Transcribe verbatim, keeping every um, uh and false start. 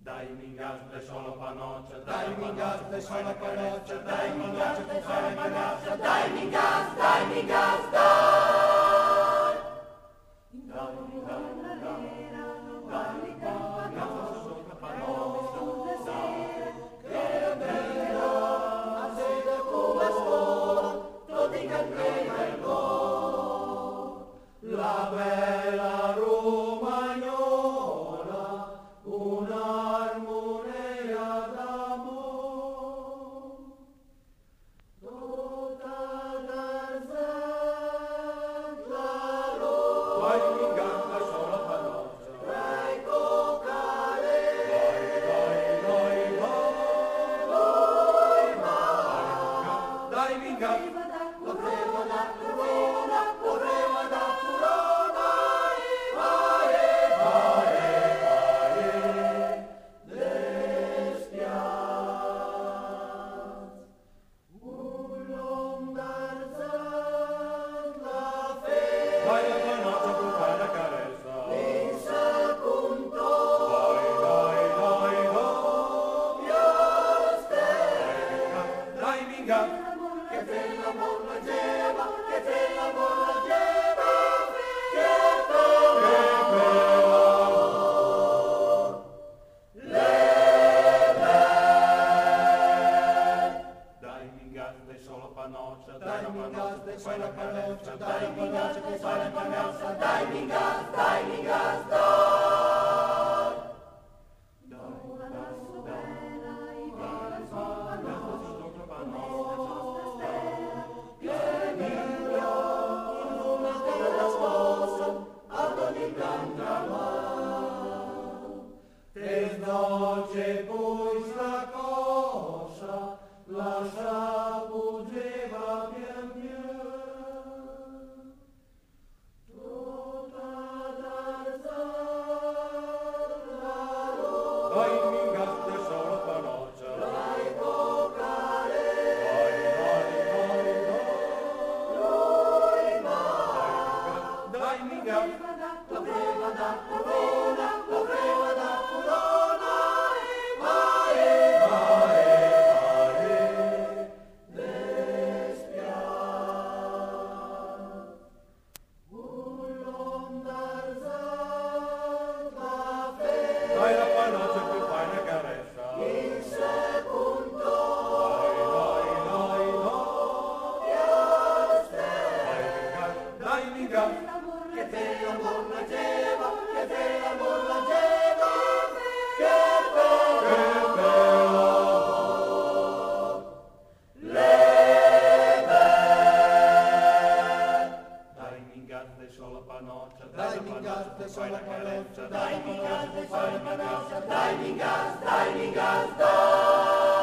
Dai-mi gas, deixa la panoccia, Dai-mi gas, deixa la panoccia, dai-mi gas, deixa la panoccia, dai-mi gas, dai-mi gas, dai! Dai-mi gas, dai-mi gas, gas sopra panoccia, dai, che bella, a sede come spola, tutti che credono, la bella romagnola, un'armonia d'amor, tutta d'argent la rosa, dai-mi gas, deixa la panoccia, dai cocare, dai, dai, dai, dai-mi gas, correva da Corona, correva da Corona, pare, pare, pare, l'espiaz, un l'om d'argent la fe, dai la panoccia, tu fai la carezza, l'insa punto, dai, dai, dai, piaste, dai-mi gas, che te l'amor leggeva, che te l'amor leggeva, che bella, che bella. Dai-mi gas, deixa la panoccia, dai la panoccia, tu fai la carezza, dai-mi gas, tu fai la carezza, Dai-mi gas, dai-mi gas, dai! Te dolce poi sta cosa, lascia fuggeva pian pian. Tutta d'argent la rosa, dai-mi gas, deixa la panoccia, dai cocare, dai, dai, dai, lui ma dai-mi gas, correva da Corona, correva da Corona, pare, pare, pare, l'espiaz, un l'om d'argent la fe, dai la panoccia, tu fai la carezza, in sé punto, dai, dai, piaste, dai, dai-mi gas, che te l'amor leggeva, che te l'amor leggeva, che bella, che bella. Dai-mi gas, deixa la panoccia, dai la panoccia, tu fai la carezza, dai-mi gas, tu fai la carezza, Dai-mi gas, dai-mi gas, dai!